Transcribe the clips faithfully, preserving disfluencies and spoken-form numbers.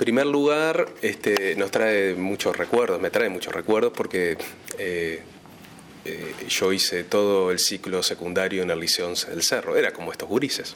primer lugar, este, nos trae muchos recuerdos, me trae muchos recuerdos porque eh, eh, yo hice todo el ciclo secundario en el Liceo Once del Cerro, era como estos gurises.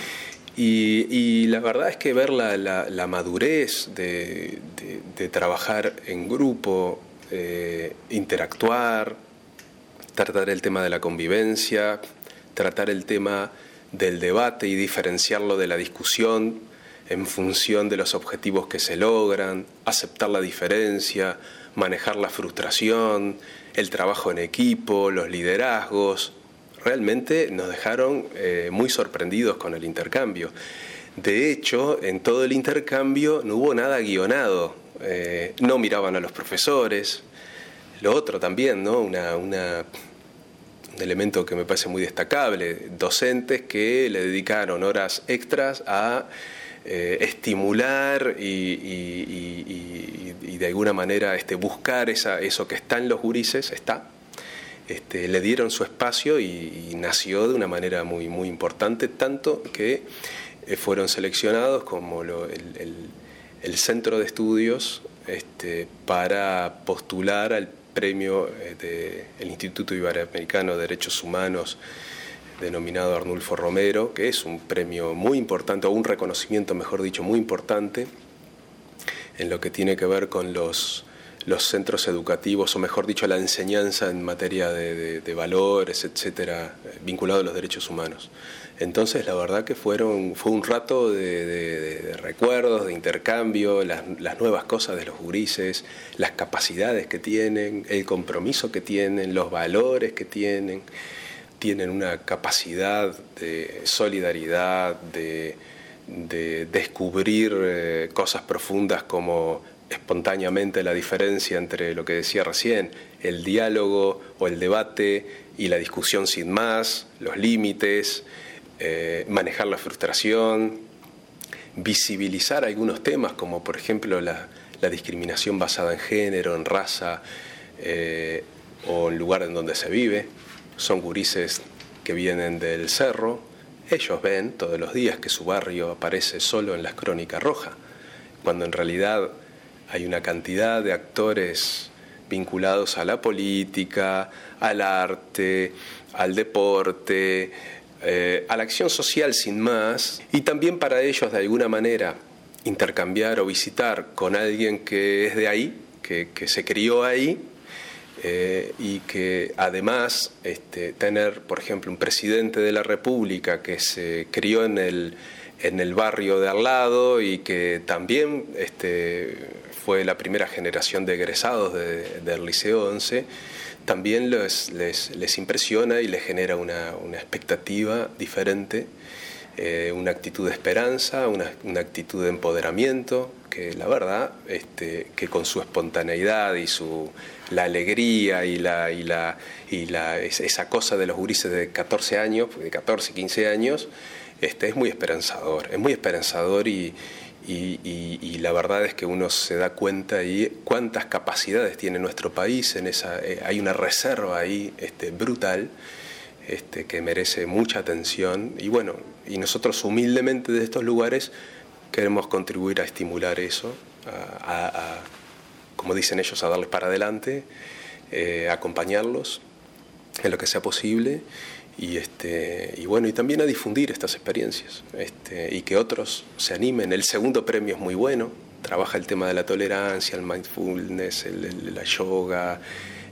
Y, y la verdad es que ver la, la, la madurez de, de, de trabajar en grupo, eh, interactuar, tratar el tema de la convivencia, tratar el tema del debate y diferenciarlo de la discusión en función de los objetivos que se logran, aceptar la diferencia, manejar la frustración, el trabajo en equipo, los liderazgos. Realmente nos dejaron eh, muy sorprendidos con el intercambio. De hecho, en todo el intercambio no hubo nada guionado, eh, no miraban a los profesores. Lo otro también, ¿no? Una, una, un elemento que me parece muy destacable, docentes que le dedicaron horas extras a eh, estimular y, y, y, y, y de alguna manera este, buscar esa, eso que está en los gurises, está. Este, le dieron su espacio y, y nació de una manera muy, muy importante, tanto que eh, fueron seleccionados como lo, el, el, el centro de estudios este, para postular al premio eh, del Instituto Iberoamericano de Derechos Humanos denominado Arnulfo Romero, que es un premio muy importante, o un reconocimiento, mejor dicho, muy importante en lo que tiene que ver con los los centros educativos, o mejor dicho, la enseñanza en materia de, de, de valores, etcétera, vinculado a los derechos humanos. Entonces, la verdad que fueron, fue un rato de, de, de recuerdos, de intercambio, las, las nuevas cosas de los gurises, las capacidades que tienen, el compromiso que tienen, los valores que tienen. Tienen una capacidad de solidaridad, de, de descubrir eh, cosas profundas como espontáneamente la diferencia entre lo que decía recién, el diálogo o el debate y la discusión sin más, los límites, eh, manejar la frustración, visibilizar algunos temas como por ejemplo la, la discriminación basada en género, en raza eh, o en lugar en donde se vive. Son gurises que vienen del cerro, ellos ven todos los días que su barrio aparece solo en las crónicas rojas, cuando en realidad hay una cantidad de actores vinculados a la política, al arte, al deporte, eh, a la acción social sin más, y también para ellos de alguna manera intercambiar o visitar con alguien que es de ahí, que, que se crió ahí, eh, y que además este, tener, por ejemplo, un presidente de la República que se crió en el, en el barrio de al lado y que también este, fue la primera generación de egresados de, del Liceo Once, también les, les, les impresiona y les genera una, una expectativa diferente, eh, una actitud de esperanza, una, una actitud de empoderamiento, que la verdad, este, que con su espontaneidad y su, la alegría y, la, y, la, y la, esa cosa de los gurises de catorce años, de catorce, quince años, este, es muy esperanzador, es muy esperanzador y Y, y, y la verdad es que uno se da cuenta ahí cuántas capacidades tiene nuestro país. En esa, eh, hay una reserva ahí este, brutal este, que merece mucha atención y bueno, y nosotros humildemente de estos lugares queremos contribuir a estimular eso, a, a, a como dicen ellos, a darles para adelante, eh, a acompañarlos en lo que sea posible. Y, este, y bueno, y también a difundir estas experiencias este, y que otros se animen. El segundo premio es muy bueno, trabaja el tema de la tolerancia, el mindfulness, el, el, la yoga,